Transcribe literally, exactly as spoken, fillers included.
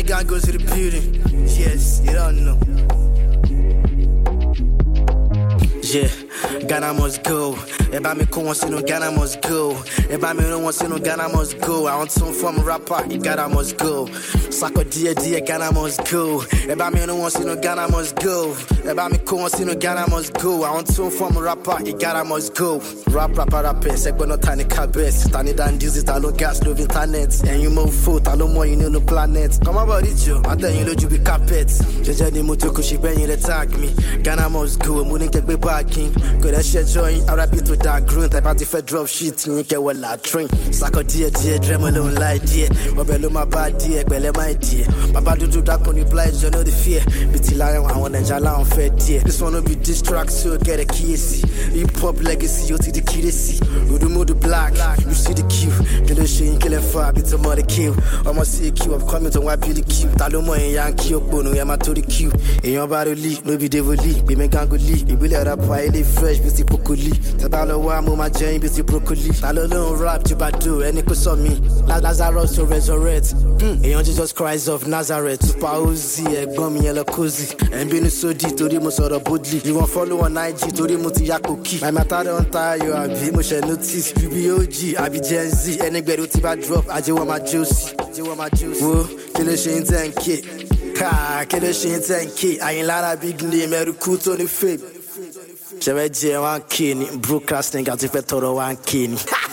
the gang goes to the building. Yes, you don't know. Yeah, Ghana must go. Eba me ko wants to know Ghana must go. Eba me no wants to know Ghana must go. I want some from a rapper, Ghana must go. Sako dear dear Ghana must go. Eba me no wants to know Ghana must go. Eba me ko wants to know Ghana must go. I want some from a rapper, Ghana must go. Rap rapper rapper, sekbo no tani cabes. Tani dan disease, I no gas, no internet. And you move foot, I no more you know no planet. Come about it, Joe. I tell you know you be carpets. Jeje ni mutoko she ben you attack me. Ghana must go. Mooning take me parking. Go that shit join. I rap it with that grunt. I party for drop shit. You get well I drink. Sako dear dear, dream alone like dear. Obelo my bad dear, bele my dear. Baba do do that on the blind, you know the fear. Bitty lion, I want to jala on fair dear. This one will be distract, so get a key. Hip hop legacy, you see the key to see. You do move the black, you see the queue. Get the shit, kill it far, bit of mother kill. I'ma see a queue, I'm coming to wipe you the queue. Talomo and Yankee, Bono, Yama to the queue. In your body leak, no be devil leak. Be me gango leak, be let up, I live fresh, be see broccoli. Tabalo Wamo, my Jane, be see broccoli. Talolo rap, to badu, and it could saw me. Lazarus to resurrect. Hmm, and Jesus Christ of Nazareth. Pauzi, a gummy, yellow cozy. And being so deep to the most of the bodily. You want follow on I G to the Muti Yakuki. My matter on tire, you have been motion notice. You be O G, I be Gen Z. Anybody who tiba drop, I just want my juicy. I just want my juicy. Whoa, kill the shit and kid. Ka, kill the shit and kid. I ain't lot of big name, every coot on the fake. J'avais dit one kid, broadcasting, got if I told one kid.